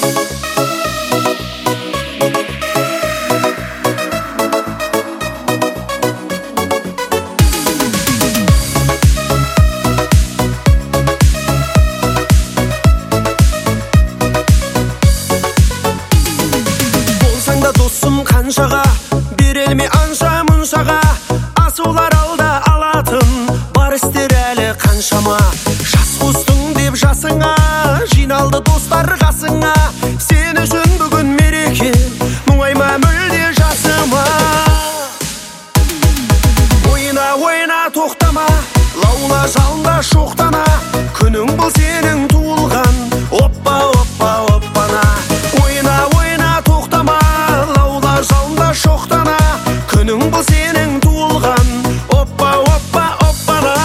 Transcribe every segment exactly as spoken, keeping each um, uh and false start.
Қаншаға берелмей анша мұншаға, асулар алда алатын бар істер әлі қаншама. Жас қостың деп жасыңа, жиналды достар қасыңа, сен үшін бүгін мереке, мұңайма мүлде жасыма. Ойна ойна тоқтама, лаула жалында шоқтана, күнің бұл сенің туылған, оппа оппа оппана. Ойна ойна тоқтама, жалында шоқтана, күнің бұл сенің туылған, оппа оппа оппана.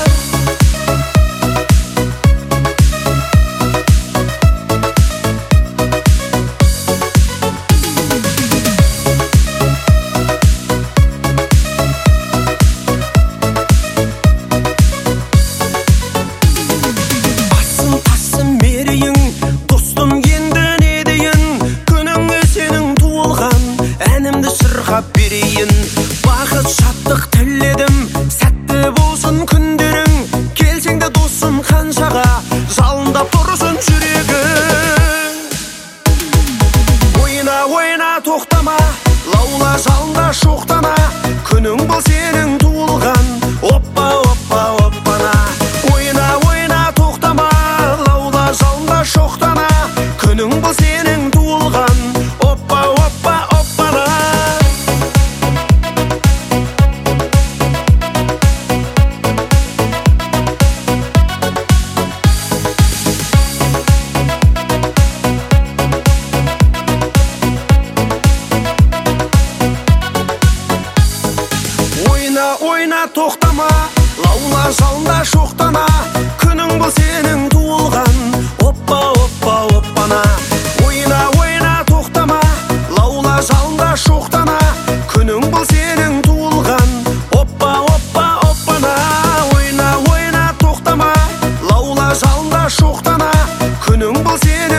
Басын тасын мерейін, достым енді не дейін, күнің сенің туылған, әнімді шырқап берейін. Бақыт шаттық тіледім, сәтті болсын күндерің, келсең де досым қаншаға, жалындап тұрсын жүрегің. Ойна ойна тоқтама, лаула жалында шоқтана, күнің бұл сенің туылған, оппа оппа оппана. Ойна ойна тоқтама, лаула жалында шоқтана, күнің бұл сенің туылған, оппа оппа оппана. Ойна ойна тоқтама, лаула жалында шоқтана, күнің бұл сенің туылған, оппа оппа оппана. Ойна ойна тоқтама, лаула жалында шоқтана, күнің бұл сенің туылған, оппа оппа оппана. Ойна ойна тоқтама, лаула жалында шоқтана, күнің бұл сенің